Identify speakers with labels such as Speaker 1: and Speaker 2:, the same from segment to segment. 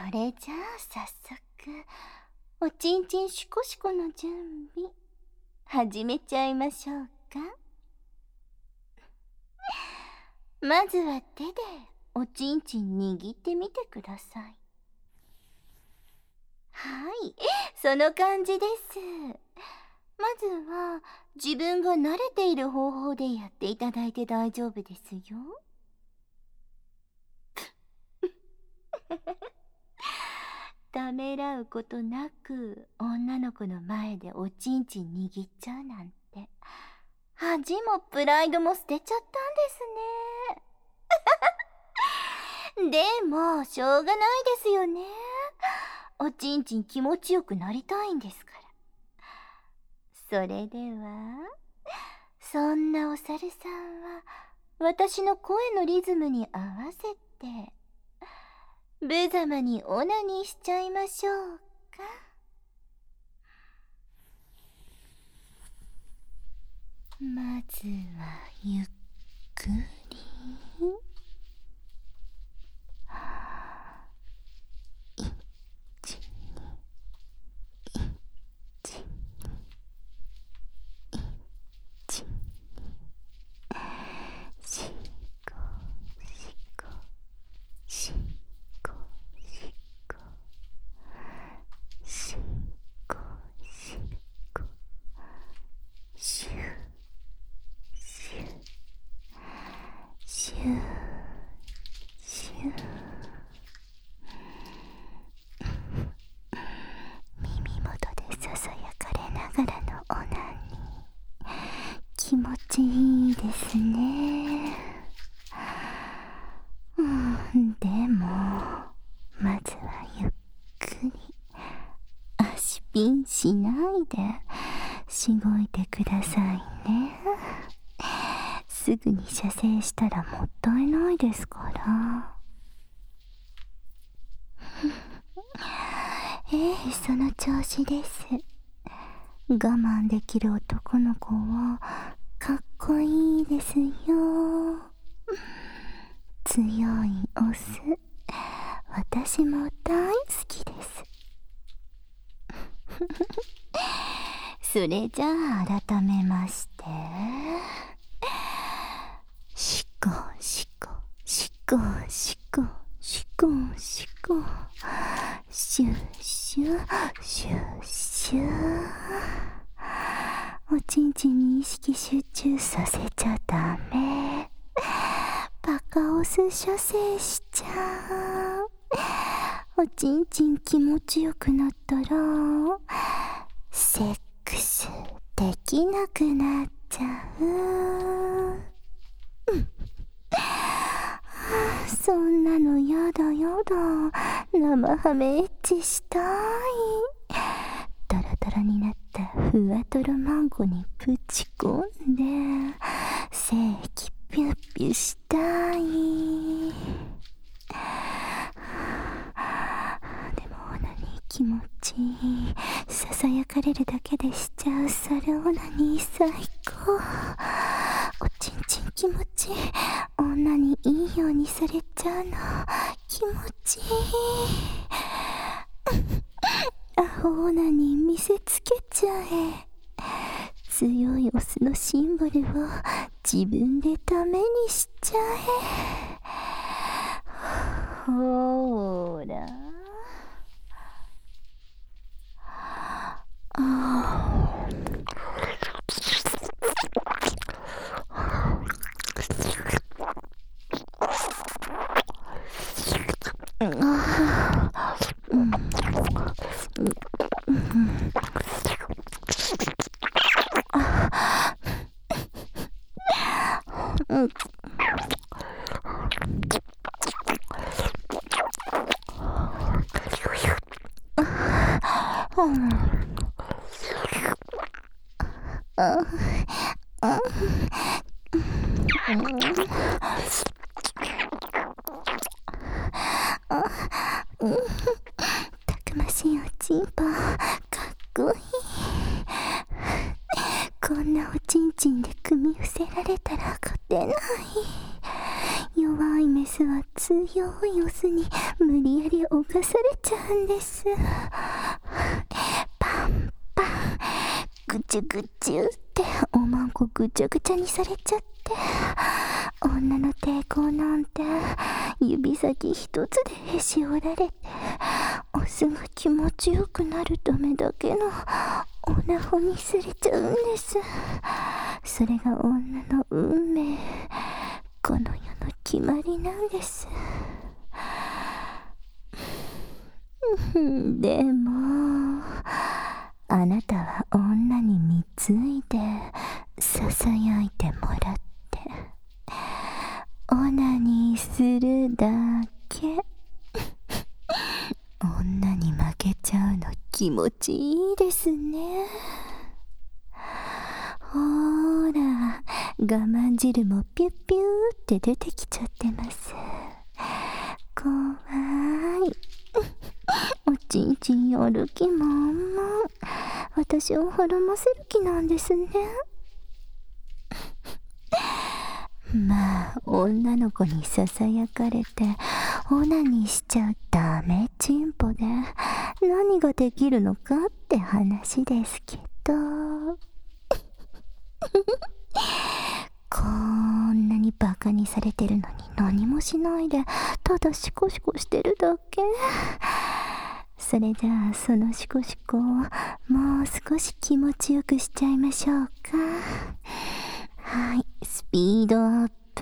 Speaker 1: れじゃあ早速、おちんちんしこしこの準備、始めちゃいましょうか。まずは手でおちんちん握ってみてください。はい、その感じです。まずは自分が慣れている方法でやっていただいて大丈夫ですよ。ためらうことなく女の子の前でおちんちん握っちゃうなんて、恥もプライドも捨てちゃったんですね。でもしょうがないですよね。おちんちん気持ちよくなりたいんですから。それでは、そんなお猿さんは私の声のリズムに合わせて無様にオナニーしちゃいましょうか。まずはゆっくり。耳元でささやかれながらのオナニー、気持ちいいですね。でもまずはゆっくり足ピンしないでしごいてくださいね。すぐに射精したらもったいないですから。その調子です。我慢できる男の子はかっこいいですよ。強いオス、私も大好きです。それじゃあ改めまして、しこしこしこしこしこしこ、シュシュシュシュ。おちんちんに意識集中させちゃダメ。バカオス射精しちゃう。おちんちん気持ちよくなったらセックスできなくなっちゃう。そんなのやだやだ。生ハメエッチしたい。ドロドロになったふわとろマンゴにぶち込んで精液ピュッピュしたい。でもオナニー気持ちいい。ささやかれるだけでしちゃう猿オナニー最高。おちんちん気持ちいい。女にいいようにされちゃうの気持ちいい。アホオナニー見せつけちゃえ。強いオスのシンボルを自分でためにしちゃえ。ほーら。たくましいおちんぽ、かっこいい。こんなおちんちんで組み伏せられたら勝てない。弱いメスは強いオスに無理理やり犯されちゃうんです。パンパン、ぐちゅぐちゅっておまんこぐちゃぐちゃにされちゃって、女の抵抗なんて指先一つでへし折られて、オスが気持ちよくなるためだけのオナホにされちゃうんです。それが女の運命、この世の決まりなんです。でもあなたは女に貢いでささやいてもらってオナニーするだけ。女に負けちゃうの気持ちいいですね。ほーら、我慢汁もピュッピューって出てきちゃってます。怖い。おちんちんやる気満々。私をはらませる気なんですね。まあ女の子にささやかれてオナニーしちゃうダメチンポで何ができるのかって話ですけどこんなにバカにされてるのに何もしないでただシコシコしてるだけ。それじゃあそのシコシコをもう少し気持ちよくしちゃいましょうか。はい、スピードアップ。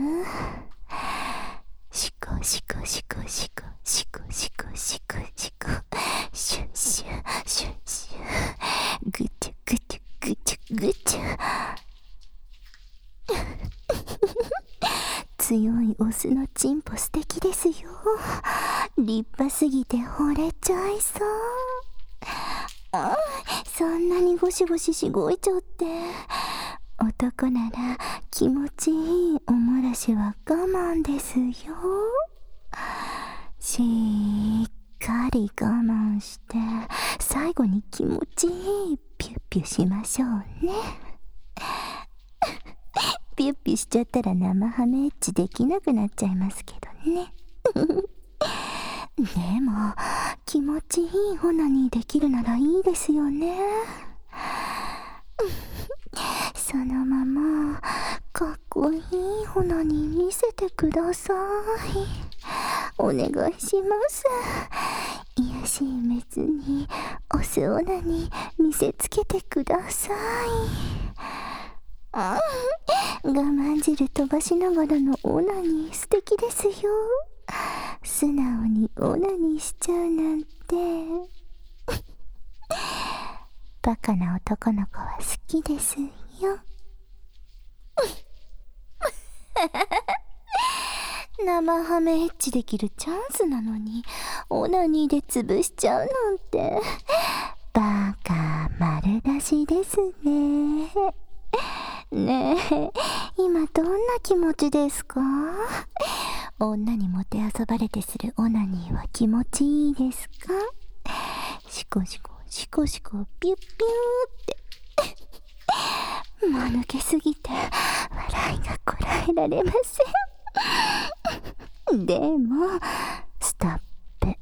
Speaker 1: シコシコシコシコシコシコシコシコシュシュシュシュグチュグチュグチュグチュ強いオスのチンポ素敵ですよ。立派すぎて惚れちゃいそう。そんなにゴシゴシしごいちゃって。男なら気持ちいいおもらしは我慢ですよ。しっかり我慢して最後に気持ちいいピュッピュしましょうね。ピュッピュしちゃったら生ハメエッチできなくなっちゃいますけどね。でも気持ちいいオナニーできるならいいですよね。そのままかっこいいオナニー見せてください。お願いします。癒しい滅にオスオナニー見せつけてください。我慢汁飛ばしながらのオナニー素敵ですよ。素直にオナニーしちゃうなんてバカな男の子は好きですよ。生ハメエッチできるチャンスなのにオナニーで潰しちゃうなんてバカ丸出しですね。ねえ、今どんな気持ちですか？女にもてあそばれてするオナニーは気持ちいいですか？シコシコシコシコピュッピューって間抜けすぎて笑いがこらえられません。でもストップ。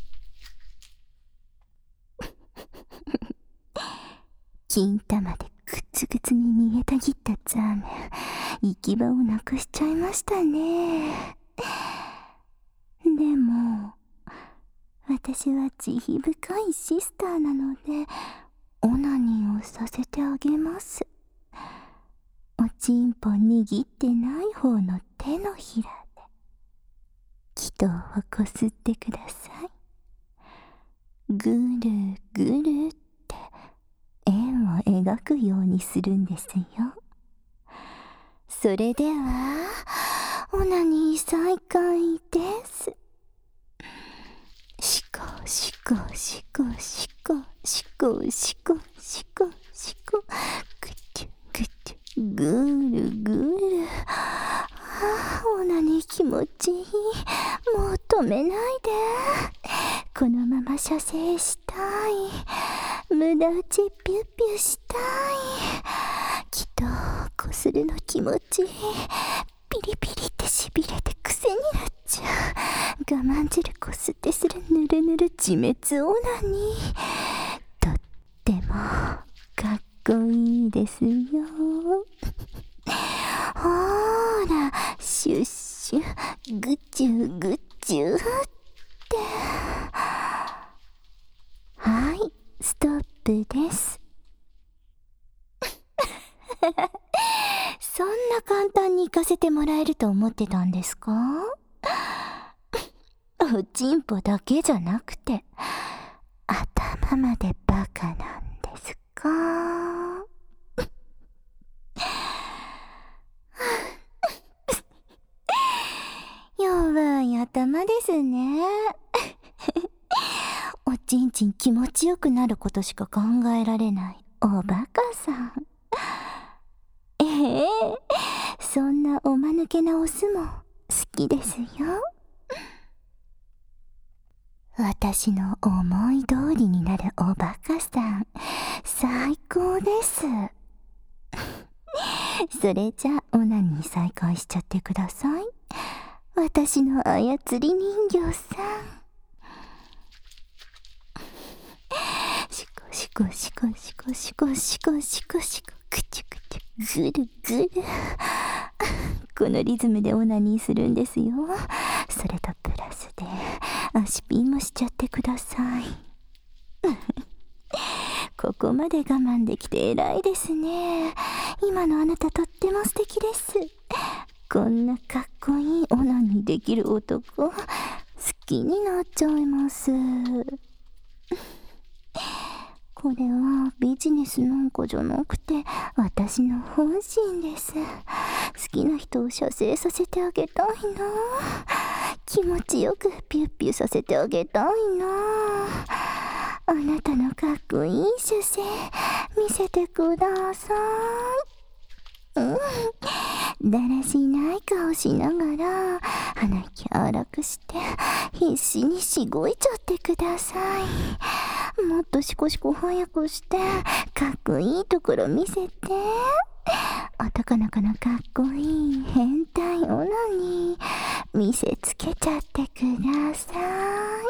Speaker 1: 金玉でグツグツに煮えたぎったザーメン、行き場をなくしちゃいましたね。でも私は慈悲深いシスターなのでオナニーをさせてあげます。おちんぽ握ってない方の手のひらで気筒をこすってください。ぐるぐるって円を描くようにするんですよ。それではオナニー再開です。シコシコシコシコシコシコシコシコグチュグチュぐるぐる。オナニー気持ちいい。もう止めないで。このまま射精したい。無駄打ちピュッピュしたい。気筒をこするの気持ちいい。 ピリピリってしびれて癖になっちゃう。我慢汁こすってするぬるぬる自滅オナニー。とってもかっこいいですよ。ほーら、シュッシュ、ぐちゅぐちゅって。はい、ストップです。そんな簡単に行かせてもらえると思ってたんですか？おちんぽだけじゃなくて、頭までバカなんですか？弱い頭ですね。おちんちん気持ちよくなることしか考えられないおバカさん。そんなおまぬけなオスも好きですよ。私の思い通りになるおバカさん、最高です。それじゃあオナニー再開しちゃってください。私の操り人形さん。シコシコシコシコシコシコシコシコ、クチュクチュ、ぐるぐる。このリズムでオナニーするんですよ。それとプラスで足ピンもしちゃってください。ここまで我慢できて偉いですね。今のあなたとっても素敵です。こんなかっこいいオナニーできる男、好きになっちゃいます。これはビジネスなんかじゃなくて私の本心です。好きな人を射精させてあげたいな。気持ちよくピュッピュさせてあげたいな。あなたのかっこいい射精見せてください。だらしない顔しながら鼻息荒くして必死にしごいちゃってください。もっとシコシコ早くしてかっこいいところ見せて。男の子のかっこいい変態オナニー見せつけちゃってください。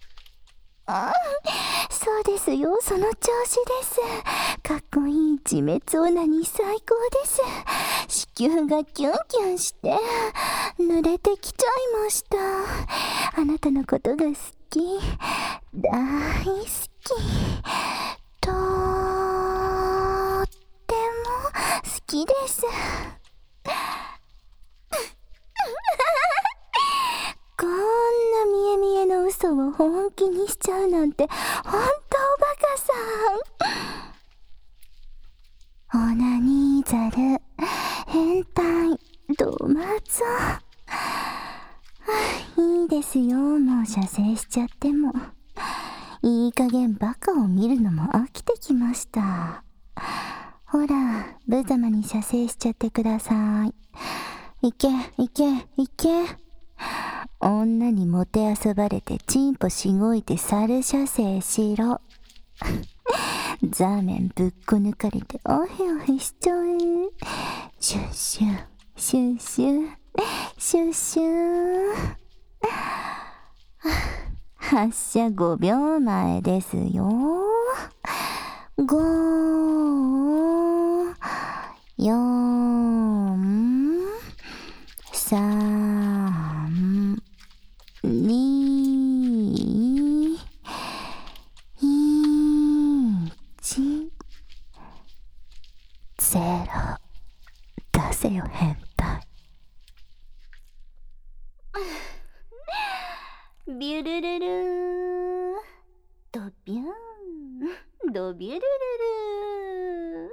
Speaker 1: そうですよ、その調子です。かっこいい自滅オナニー最高です。子宮がキュンキュンして濡れてきちゃいました。あなたのことが好き、大好き、とっても好きです。こんな見え見えの嘘を本気にしちゃうなんてほんとおバカさん。オナニーザル変態ドマゾ。いいですよ、もう射精しちゃっても。いい加減バカを見るのも飽きてきました。ほら、無様に射精しちゃってください。いけいけいけ。女にもてあそばれてチンポしごいて猿射精しろ。ザーメンぶっこ抜かれておへおへしちゃえ。シュッシュシュッシュシュッシュ。発射5秒前ですよ。5、4、3、2、1、0。出せよ変態。ビュルルルードビューンドビュルルルー。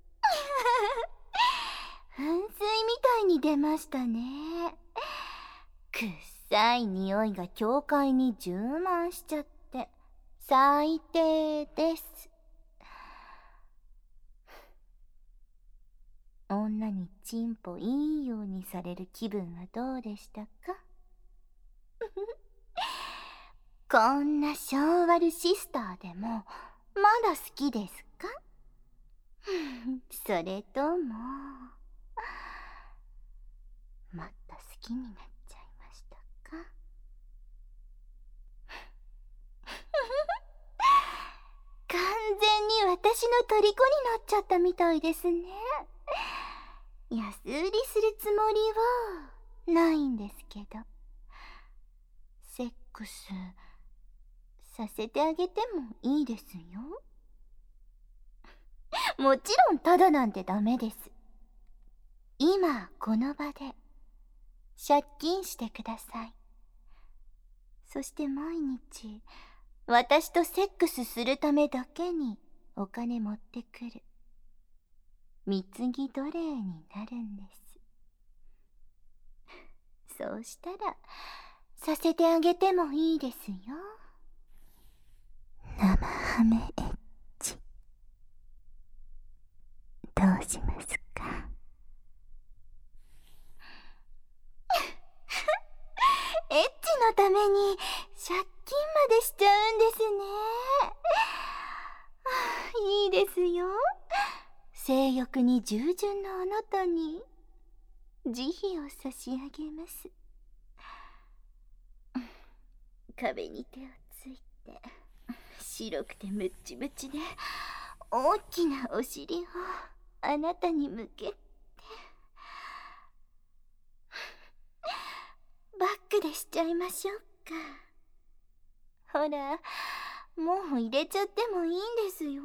Speaker 1: 噴水みたいに出ましたね。くっさい匂いが教会に充満しちゃって最低です。女にチンポいいようにされる気分はどうでしたか？こんな性悪シスターでもまだ好きですか？それとももっと好きになっちゃいましたか？完全に私の虜になっちゃったみたいですね。安売りするつもりはないんですけど、セックスさせてあげてもいいですよ。もちろんタダなんてダメです。今この場で借金してください。そして毎日私とセックスするためだけにお金持ってくる貢ぎ奴隷になるんです。そうしたらさせてあげてもいいですよ。生ハメエッチどうしますか？エッチのために借金までしちゃうんですね。いいですよ。性欲に従順なあなたに慈悲を差し上げます。壁に手をついて、白くてムッチムチで大きなお尻をあなたに向けて、バックでしちゃいましょうか。ほら、もう入れちゃってもいいんですよ。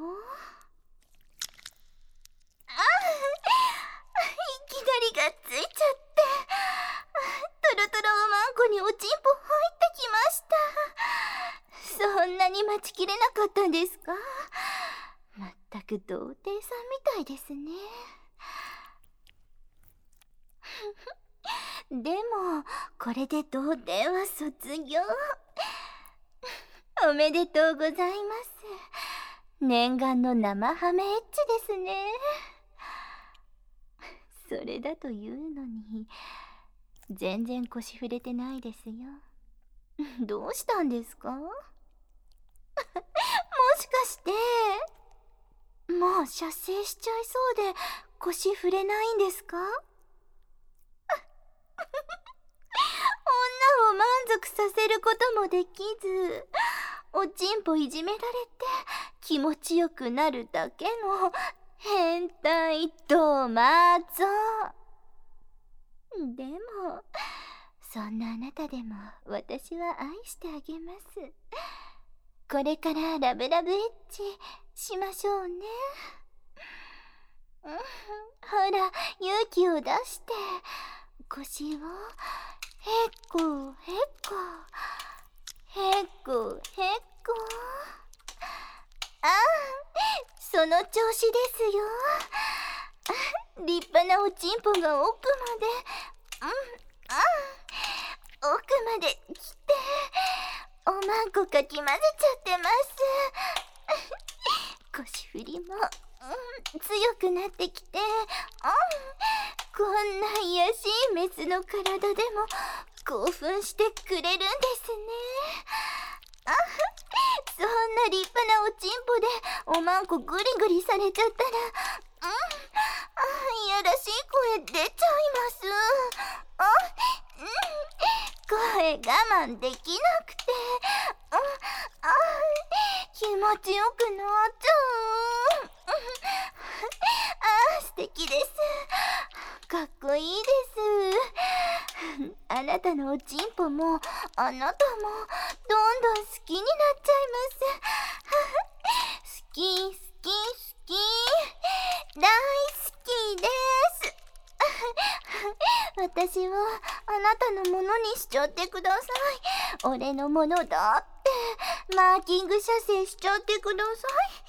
Speaker 1: いきなりがっついちゃって、トロトロおまんこにおちんぽ入ってきました。そんなに待ちきれなかったんですか？まったく童貞さんみたいですね。でもこれで童貞は卒業。おめでとうございます。念願の生ハメエッチですね。それだというのに全然腰触れてないですよ。どうしたんですか？もしかしてもう射精しちゃいそうで腰触れないんですか？女を満足させることもできず、おちんぽいじめられて気持ちよくなるだけの変態ドマゾ。でもそんなあなたでも私は愛してあげます。これからラブラブエッチしましょうね。ほら、勇気を出して腰をへっこへっこへっこへっこ。その調子ですよ。立派なおちんぽが奥まで、奥まで来て、おまんこかき混ぜちゃってます。腰振りも、強くなってきて、こんな癒やしいメスの体でも興奮してくれるんですね。そんな立派なおちんぽでおまんこグリグリされちゃったら、いやらしい声出ちゃいます。声我慢できなくて、気持ちよくなっちゃう。素敵です。かっこいいです。あなたのおちんぽもあなたもどんどん好きになっちゃいます。好き好き好き、大好きです。私はあなたのものにしちゃってください。俺のものだってマーキング射精しちゃってくださ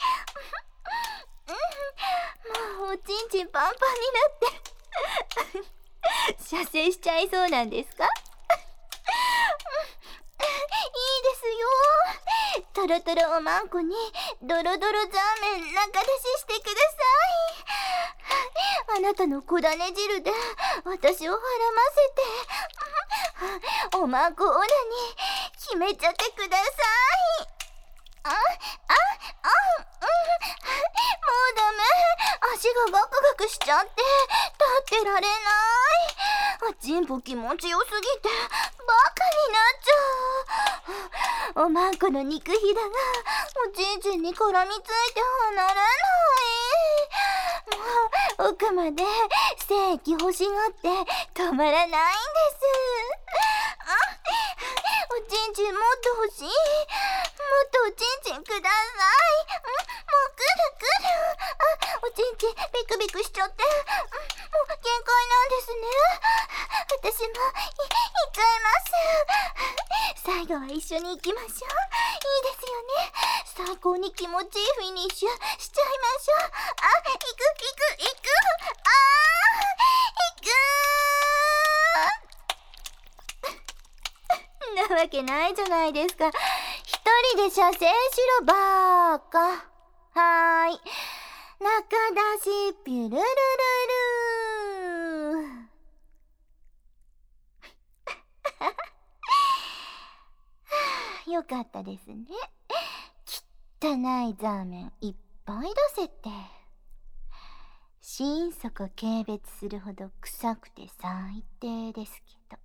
Speaker 1: い。もうおちんちんパンパンになって射精しちゃいそうなんですか？いいですよ。トロトロおまんこにドロドロザーメン中出ししてください。あなたの小種汁で私を絡ませて、おまんこオラに決めちゃってください。もうダメ。足がガクガクしちゃって立ってられない。 おちんぽ気持ちよすぎてバカになっちゃう。おまんこの肉ひだがおちんちんに絡みついて離れない。もう奥まで精液欲しがって止まらないんです。おちんちんもっと欲しい。もっとおちんちんください。もうくるくる。おちんちんビクビクしちゃって、もう限界なんですね。私も行っちゃいます。最後は一緒に行きましょう。いいですよね。最高に気持ちいいフィニッシュしちゃいましょう。行く。なわけないじゃないですか。一人で射精しろばーか。はーい。中出しピュルルルルよかったですね。汚いザーメンいっぱい出せて。心底軽蔑するほど臭くて最低ですけど。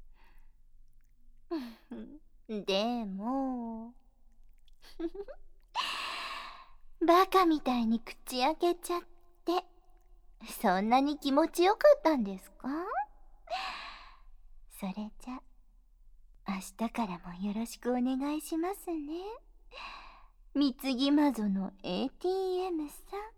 Speaker 1: でもバカみたいに口開けちゃって、そんなに気持ちよかったんですか？それじゃ明日からもよろしくお願いしますね。貢ぎ魔女の ATM さん。